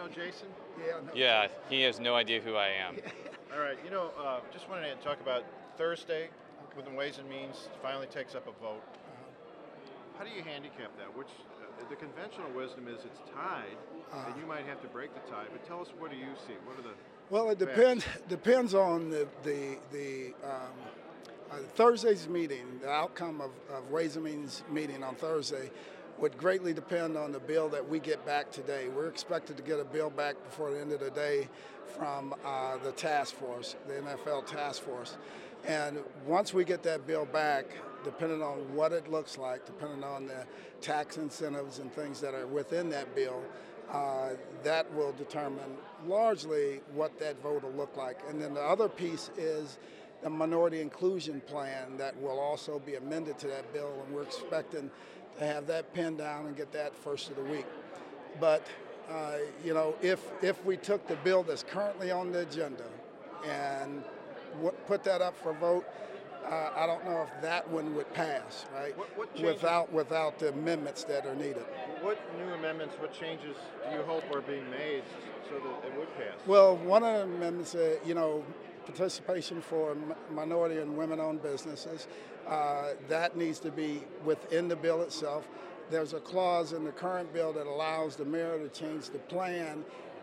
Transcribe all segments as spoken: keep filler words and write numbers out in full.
know Jason? Yeah, no. Yeah, he has no idea who I am. All right, you know, uh, just wanted to talk about Thursday with the Ways and Means finally takes up a vote. How do you handicap that? Which uh, the conventional wisdom is it's tied, Uh-huh. and you might have to break the tie. But tell us, what do you see? What are the Well, it facts? depends depends on the the, the um, uh, Thursday's meeting. The outcome of, of Ways and Means meeting on Thursday would greatly depend on the bill that we get back today. We're expected to get a bill back before the end of the day from uh, the task force, the N F L task force. And once we get that bill back, depending on what it looks like, depending on the tax incentives and things that are within that bill, uh, that will determine largely what that vote will look like. And then the other piece is the minority inclusion plan that will also be amended to that bill, and we're expecting to have that pinned down and get that first of the week. But uh, you know, if if we took the bill that's currently on the agenda and w- put that up for vote, uh, I don't know if that one would pass, right? What- what changes- without without the amendments that are needed. What new amendments, what changes do you hope are being made so that it would pass? Well, one of the amendments, uh, you know, participation for m- minority and women-owned businesses, uh, that needs to be within the bill itself. There's a clause in the current bill that allows the mayor to change the plan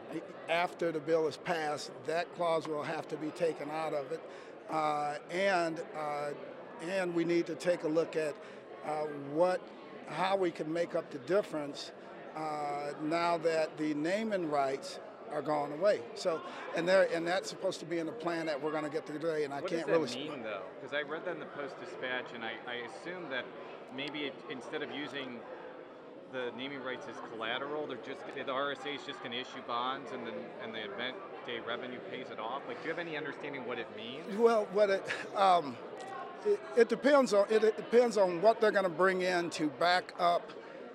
after the bill is passed. That clause will have to be taken out of it, uh, and uh, and we need to take a look at uh, what how we can make up the difference uh, now that the naming rights are gone away. So, and there, and that's supposed to be in the plan that we're going to get today. And I What can't does that really. mean, though? Because I read that in the Post-Dispatch, and I, I assume that maybe it, instead of using the naming rights as collateral, they're just the R S A is just going to issue bonds, and then and the event day revenue pays it off. Like, do you have any understanding what it means? Well, what it, um, it it depends on it, it depends on what they're going to bring in to back up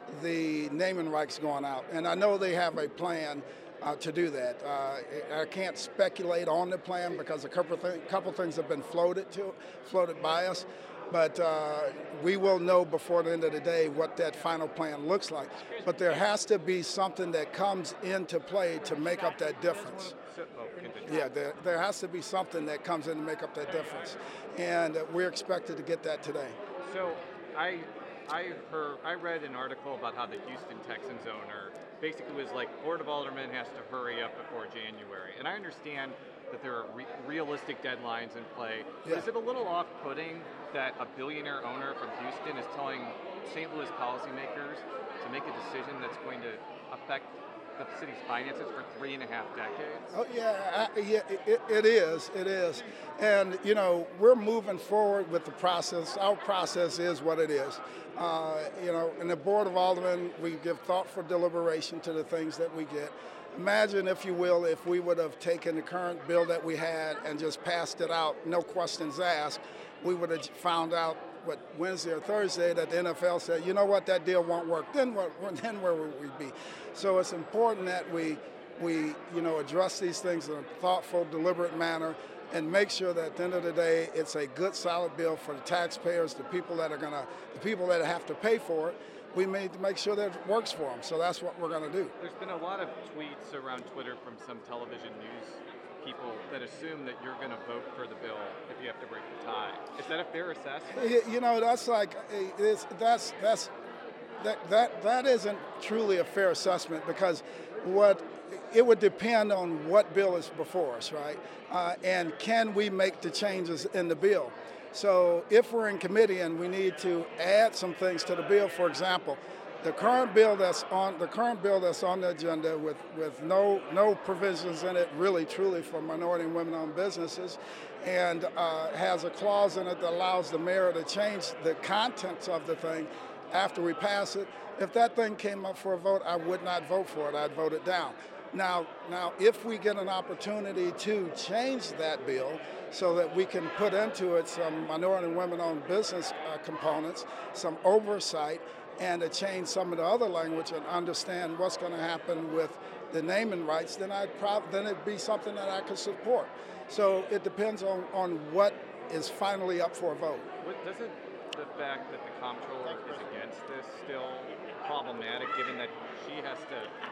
the naming rights going out. And I know they have a plan uh, to do that. Uh, I can't speculate on the plan because a couple of th- couple things have been floated to floated by us. But uh, we will know before the end of the day what that final plan looks like. But there has to be something that comes into play to make up that difference. So, oh, continue. Yeah, there, there has to be something that comes in to make up that difference. And uh, we're expected to get that today. So I I heard I read an article about how the Houston Texans owner basically was like, Board of Aldermen has to hurry up before January. And I understand that there are re- realistic deadlines in play. But Yeah. is it a little off-putting that a billionaire owner from Houston is telling Saint Louis policymakers to make a decision that's going to affect the city's finances for three and a half decades? Oh yeah, I, yeah, it, it is, it is, and you know we're moving forward with the process. Our process is what it is. Uh, you know, in the Board of Aldermen, we give thoughtful deliberation to the things that we get. Imagine, if you will, if we would have taken the current bill that we had and just passed it out, no questions asked, we would have found out what Wednesday or Thursday that the N F L said, you know what, that deal won't work. Then what? Then where would we be? So it's important that we we you know address these things in a thoughtful, deliberate manner, and make sure that at the end of the day, it's a good, solid bill for the taxpayers, the people that are gonna, the people that have to pay for it. We need to make sure that it works for them. So that's what we're going to do. There's been a lot of tweets around Twitter from some television news people that assume that you're going to vote for the bill if you have to break the tie. Is that a fair assessment? You you know, that's like it's, that's that's that that that isn't truly a fair assessment because what it would depend on what bill is before us, right? Uh, and can we make the changes in the bill? So if we're in committee and we need to add some things to the bill, for example, the current bill that's on the current bill that's on the agenda with, with no no provisions in it really truly for minority and women-owned businesses, and uh, has a clause in it that allows the mayor to change the contents of the thing after we pass it. If that thing came up for a vote, I would not vote for it. I'd vote it down. Now, now, if we get an opportunity to change that bill so that we can put into it some minority and women-owned business uh, components, some oversight, and to change some of the other language and understand what's going to happen with the naming rights, then I'd prob- then it'd be something that I could support. So it depends on, on what is finally up for a vote. What, doesn't the fact that the comptroller is against this still problematic, given that she has to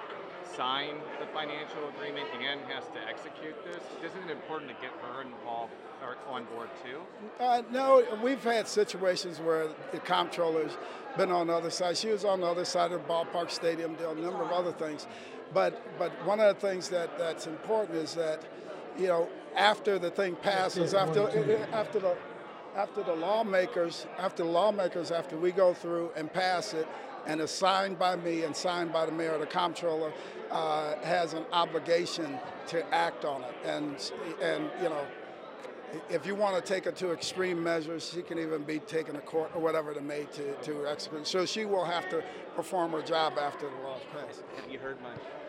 sign the financial agreement and has to execute this? Isn't it important to get her involved or on board too? Uh, no, we've had situations where the comptroller's been on the other side. She was on the other side of the ballpark stadium, doing a number of other things. But but one of the things that, that's important is that, you know, after the thing passes, after after the after the lawmakers, after the lawmakers, after we go through and pass it, and it's signed by me and signed by the mayor, the comptroller uh, has an obligation to act on it. And and you know, if you want to take it to extreme measures, she can even be taken to court or whatever they made to, to execute. So she will have to perform her job after the law is passed. Have you heard much?